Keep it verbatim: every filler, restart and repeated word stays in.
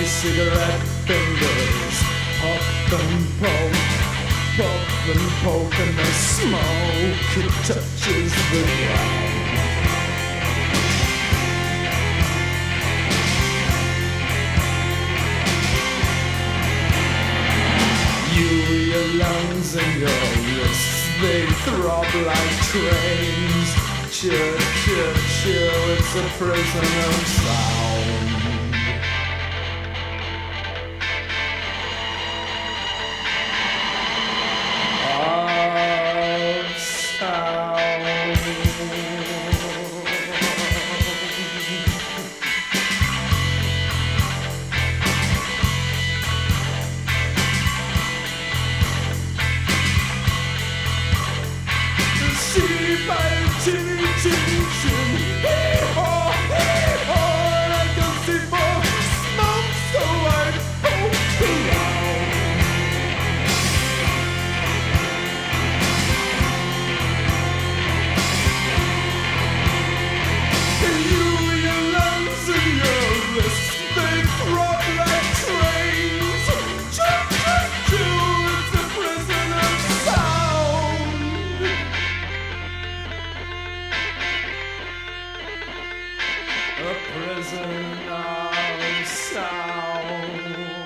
cigarette fingers. Puff and poke, puff and poke, and the smoke, it touches the ground. You, your lungs and your wrists, they throb like trains. Chill, chill, chill, it's a prison of sound. Of sound. See my chinny chin chin, hee-haw, hee-haw, and I can see more smoke, so I poke around. And you, your lungs and your wrists, they throb like trains. Choo, choo, choo, it's a prison of sound. A prison of sound.